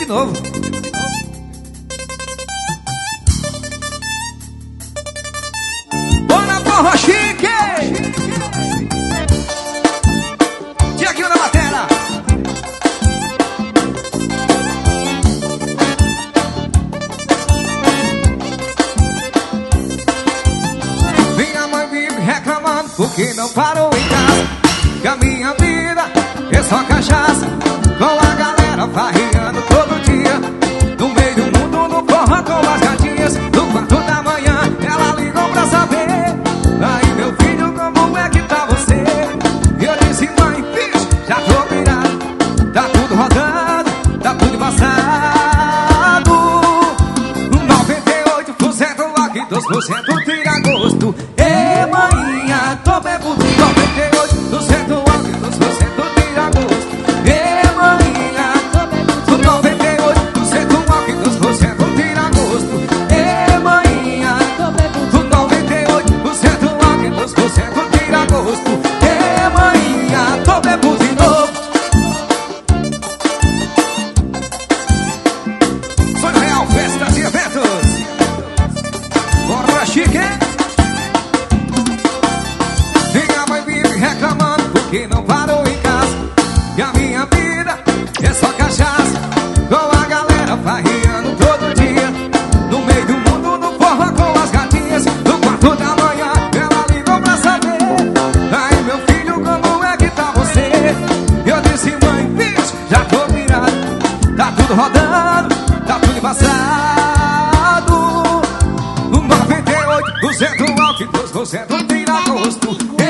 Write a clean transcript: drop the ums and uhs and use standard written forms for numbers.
de novo. Bora, porra chique! Tiaguinho na batera. Minha mãe vive reclamando porque não parou em casa. Que a minha vida é só cachaça, com a galera farreando todo dia. No meio do mundo, no forró com as gatinhas. No 4 da manhã, ela ligou pra saber. Aí, meu filho, como é que tá você? Eu disse, mãe, bicho, já tô virado. Tá tudo rodando, tá tudo embaçado. 98% aqui, 2% tira gosto. Ê, maninha, tô bebo. 98% aqui, 2% tira gosto. Ê, maninha, tô bebo. 98% aqui, 2% tira gosto. Ê, maninha, tô bebo. 98% aqui, 2% tira gosto. Ê, maninha, tô bebo de novo. Sonho Real, festas e eventos. Bora, chique! Minha mãe vive reclamando porque não parou em casa. E a minha vida é só cachaça, com a galera farreando todo dia. No meio do mundo, no forró com as gatinhas. No 4 da manhã, ela ligou pra saber. Aí, meu filho, como é que tá você? Eu disse, mãe, bicho, já tô virado. Tá tudo rodando, tá tudo embaçado. 98% álcool, 2% tira gosto.